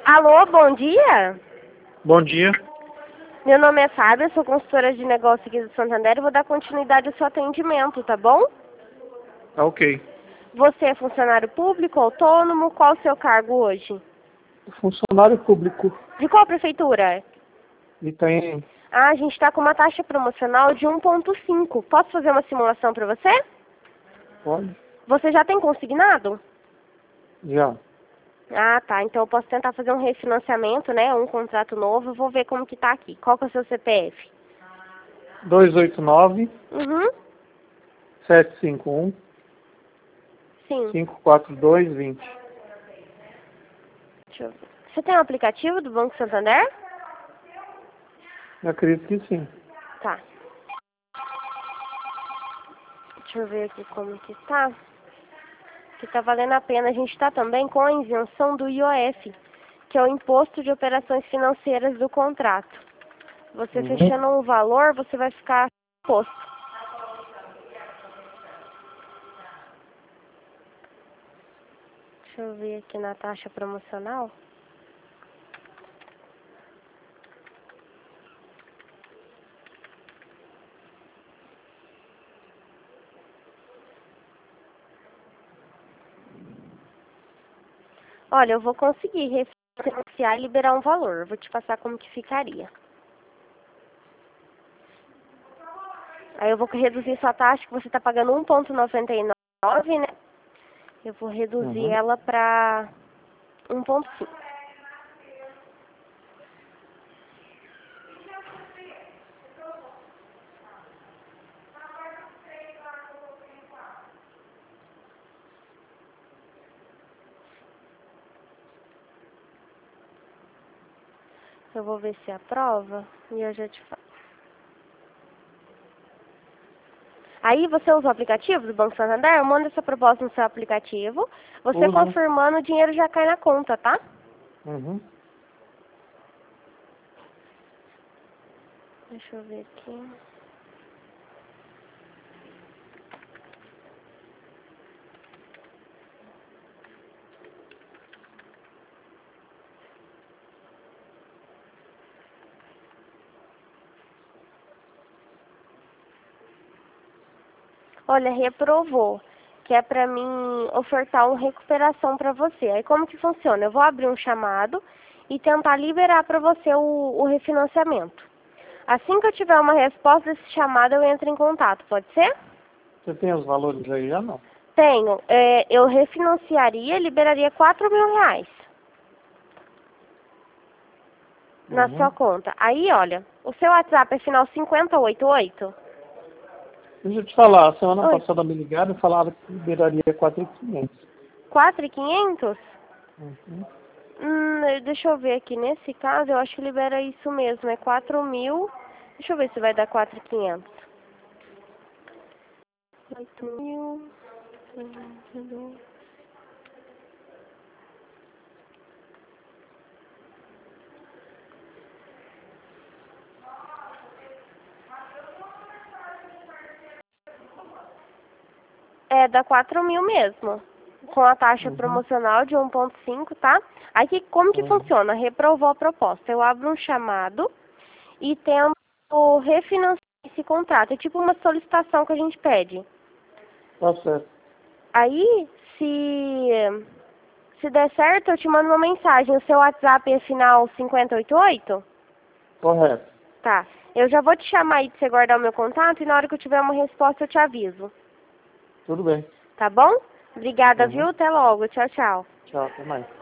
Alô, bom dia. Bom dia. Meu nome é Fábio, eu sou consultora de negócio aqui do Santander e vou dar continuidade ao seu atendimento, tá bom? Tá ok. Você é funcionário público, autônomo? Qual o seu cargo hoje? Funcionário público De qual prefeitura? e tem... Ah, a gente está com uma taxa promocional de 1,5. Posso fazer uma simulação para você? Pode? Você já tem consignado? Já. Ah, tá. Então eu posso tentar fazer um refinanciamento, né? Um contrato novo. Eu vou ver como que tá aqui. Qual que é o seu CPF? 289 Uhum. 751 Sim. 54220. Deixa eu ver. Você tem um aplicativo do Banco Santander? Eu acredito que sim. Tá. Deixa eu ver aqui como que tá. Que tá valendo a pena. A gente tá também com a isenção do IOF, que é o Imposto de Operações Financeiras do contrato. Você fechando um valor, você vai ficar imposto. Deixa eu ver aqui na taxa promocional. Olha, eu vou conseguir refinanciar e liberar um valor. Eu vou te passar como que ficaria. Aí eu vou reduzir sua taxa, que você está pagando 1,99, né? Eu vou reduzir ela para 1,5. Eu vou ver se aprova e eu já te falo. Aí você usa o aplicativo do Banco Santander, eu mando essa proposta no seu aplicativo. Você Uso. confirmando, o dinheiro já cai na conta, tá? Uhum. Deixa eu ver aqui. Olha, reprovou, que é pra mim ofertar uma recuperação pra você. Aí como que funciona? Eu vou abrir um chamado e tentar liberar pra você o refinanciamento. Assim que eu tiver uma resposta desse chamado, eu entro em contato, pode ser? Você tem os valores aí já não? Tenho. Eu refinanciaria e liberaria R$ 4.000 na sua conta. Aí, olha, o seu WhatsApp é final 5088? Deixa eu te falar, a semana Oi. passada me ligaram e falaram que liberaria 4.500. 4.500? Uhum. Deixa eu ver aqui. Nesse caso, eu acho que libera isso mesmo. É 4.000. Deixa eu ver se vai dar 4.500. 8.000. Dá 4.000 mesmo. Com a taxa promocional de 1,5, tá? Aí, como que funciona? Reprovou a proposta. Eu abro um chamado e tento refinanciar esse contrato. É tipo uma solicitação que a gente pede. Tá certo. Aí, se der certo, eu te mando uma mensagem. O seu WhatsApp é final 5088? Correto. Tá. Eu já vou te chamar aí pra você guardar o meu contato e na hora que eu tiver uma resposta eu te aviso. Tudo bem. Tá bom? Obrigada, viu? Até logo. Tchau, tchau. Tchau, até mais.